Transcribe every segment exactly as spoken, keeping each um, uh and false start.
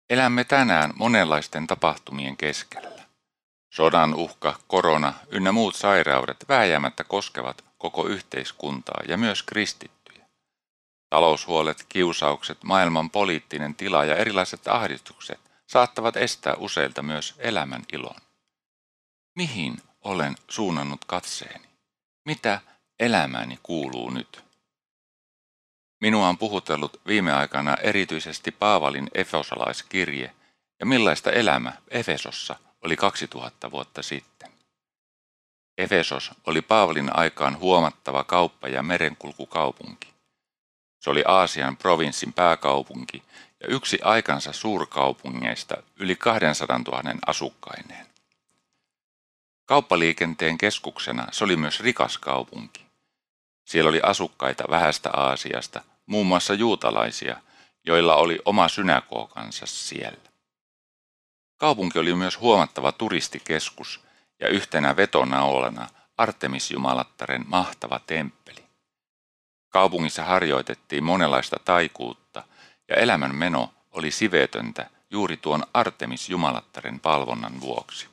Elämme tänään monenlaisten tapahtumien keskellä. Sodan uhka, korona ynnä muut sairaudet vääjäämättä koskevat koko yhteiskuntaa ja myös kristittyjä. Taloushuolet, kiusaukset, maailman poliittinen tila ja erilaiset ahdistukset saattavat estää useilta myös elämän ilon. Mihin olen suunnannut katseeni? Mitä elämääni kuuluu nyt? Minua on puhutellut viime aikana erityisesti Paavalin efesolaiskirje ja millaista elämä Efesossa oli kaksituhatta vuotta sitten. Efesos oli Paavalin aikaan huomattava kauppa- ja merenkulkukaupunki. Se oli Aasian provinssin pääkaupunki ja yksi aikansa suurkaupungeista yli kaksisataatuhatta asukkaineen. Kauppaliikenteen keskuksena se oli myös rikas kaupunki. Siellä oli asukkaita vähästä Aasiasta, muun muassa juutalaisia, joilla oli oma synagogansa siellä. Kaupunki oli myös huomattava turistikeskus ja yhtenä vetonaulana Artemis-jumalattaren mahtava temppeli. Kaupungissa harjoitettiin monenlaista taikuutta ja elämänmeno oli sivetöntä juuri tuon Artemis-jumalattaren palvonnan vuoksi.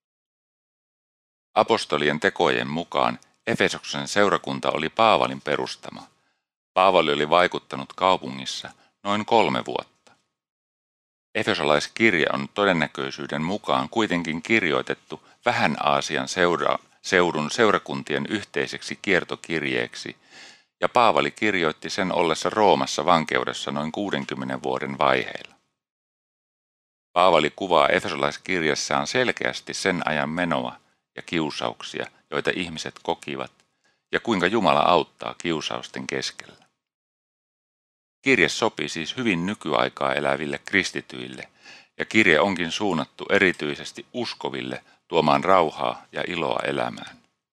Apostolien tekojen mukaan Efesoksen seurakunta oli Paavalin perustama. Paavali oli vaikuttanut kaupungissa noin kolme vuotta. Efesolaiskirja on todennäköisyyden mukaan kuitenkin kirjoitettu vähän Aasian seura, seudun seurakuntien yhteiseksi kiertokirjeeksi, ja Paavali kirjoitti sen ollessa Roomassa vankeudessa noin kuudenkymmenen vuoden vaiheilla. Paavali kuvaa Efesolaiskirjassaan selkeästi sen ajan menoa ja kiusauksia, joita ihmiset kokivat, ja kuinka Jumala auttaa kiusausten keskellä. Kirje sopii siis hyvin nykyaikaa eläville kristityille, ja kirje onkin suunnattu erityisesti uskoville tuomaan rauhaa ja iloa elämään.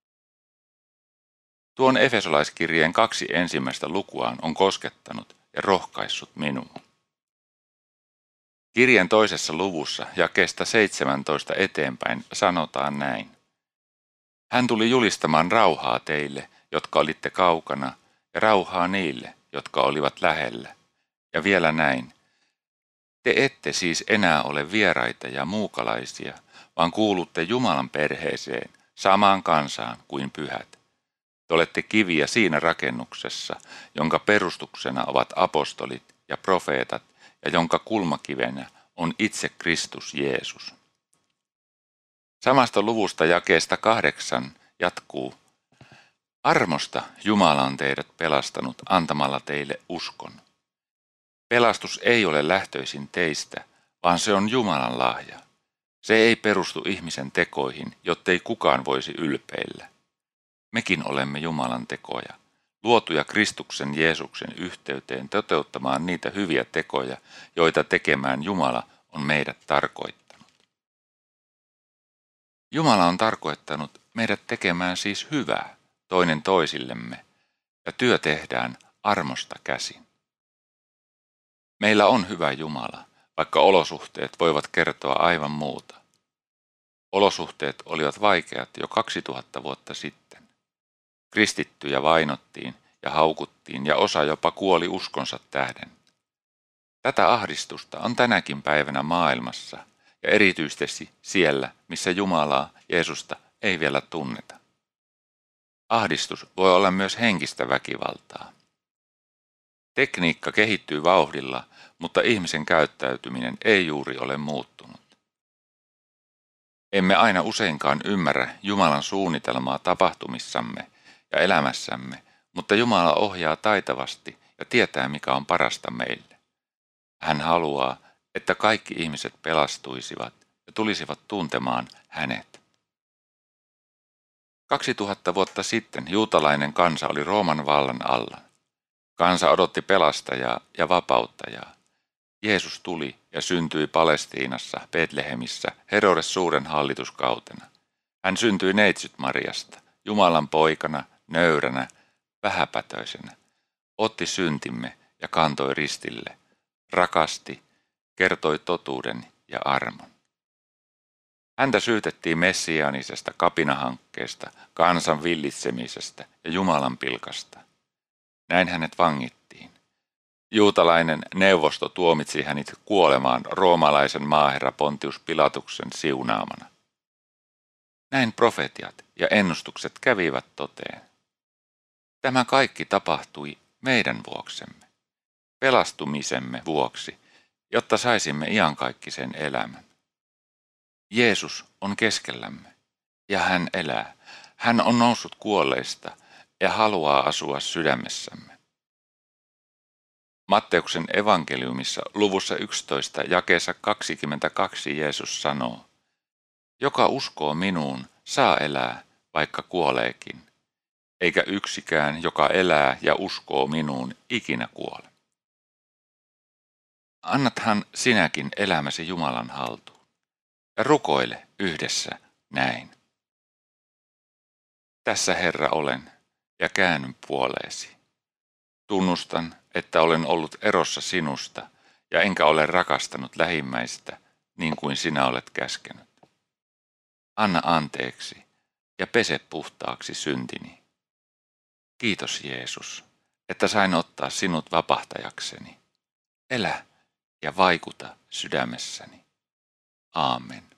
Tuon Efesolaiskirjeen kaksi ensimmäistä lukuaan on koskettanut ja rohkaissut minua. Kirjeen toisessa luvussa jakeesta seitsemäntoista eteenpäin sanotaan näin. Hän tuli julistamaan rauhaa teille, jotka olitte kaukana, ja rauhaa niille, jotka olivat lähellä. Ja vielä näin. Te ette siis enää ole vieraita ja muukalaisia, vaan kuulutte Jumalan perheeseen, samaan kansaan kuin pyhät. Te olette kiviä siinä rakennuksessa, jonka perustuksena ovat apostolit ja profeetat, ja jonka kulmakivenä on itse Kristus Jeesus. Samasta luvusta jakeesta kahdeksan jatkuu. Armosta Jumala on teidät pelastanut antamalla teille uskon. Pelastus ei ole lähtöisin teistä, vaan se on Jumalan lahja. Se ei perustu ihmisen tekoihin, jottei kukaan voisi ylpeillä. Mekin olemme Jumalan tekoja, luotuja Kristuksen Jeesuksen yhteyteen toteuttamaan niitä hyviä tekoja, joita tekemään Jumala on meidät tarkoittanut. Jumala on tarkoittanut meidät tekemään siis hyvää toinen toisillemme, ja työ tehdään armosta käsin. Meillä on hyvä Jumala, vaikka olosuhteet voivat kertoa aivan muuta. Olosuhteet olivat vaikeat jo kaksituhatta vuotta sitten. Kristittyjä vainottiin ja haukuttiin ja osa jopa kuoli uskonsa tähden. Tätä ahdistusta on tänäkin päivänä maailmassa ja erityisesti siellä, missä Jumalaa, Jeesusta, ei vielä tunneta. Ahdistus voi olla myös henkistä väkivaltaa. Tekniikka kehittyy vauhdilla, mutta ihmisen käyttäytyminen ei juuri ole muuttunut. Emme aina useinkaan ymmärrä Jumalan suunnitelmaa tapahtumissamme ja elämässämme, mutta Jumala ohjaa taitavasti ja tietää, mikä on parasta meille. Hän haluaa, että kaikki ihmiset pelastuisivat ja tulisivat tuntemaan hänet. Kaksituhatta vuotta sitten juutalainen kansa oli Rooman vallan alla. Kansa odotti pelastajaa ja vapauttajaa. Jeesus tuli ja syntyi Palestiinassa, Betlehemissä, Herodes suuren hallituskautena. Hän syntyi neitsyt Mariasta, Jumalan poikana, nöyränä, vähäpätöisenä. Otti syntimme ja kantoi ristille, rakasti, kertoi totuuden ja armon. Häntä syytettiin messiaanisesta kapinahankkeesta, kansan villitsemisestä ja Jumalan pilkasta. Näin hänet vangittiin. Juutalainen neuvosto tuomitsi hänet kuolemaan roomalaisen maaherra Pontius Pilatuksen siunaamana. Näin profetiat ja ennustukset kävivät toteen. Tämä kaikki tapahtui meidän vuoksemme, pelastumisemme vuoksi, jotta saisimme iankaikkisen elämän. Jeesus on keskellämme, ja hän elää. Hän on noussut kuolleista ja haluaa asua sydämessämme. Matteuksen evankeliumissa luvussa yksitoista jakeessa kaksikymmentäkaksi Jeesus sanoo, joka uskoo minuun, saa elää, vaikka kuoleekin, eikä yksikään, joka elää ja uskoo minuun, ikinä kuole. Annathan sinäkin elämäsi Jumalan haltuun, ja rukoile yhdessä näin. Tässä, Herra, olen, ja käännyn puoleesi. Tunnustan, että olen ollut erossa sinusta, ja enkä ole rakastanut lähimmäistä, niin kuin sinä olet käskenyt. Anna anteeksi, ja pese puhtaaksi syntini. Kiitos Jeesus, että sain ottaa sinut vapahtajakseni. Elä ja vaikuta sydämessäni. Aamen.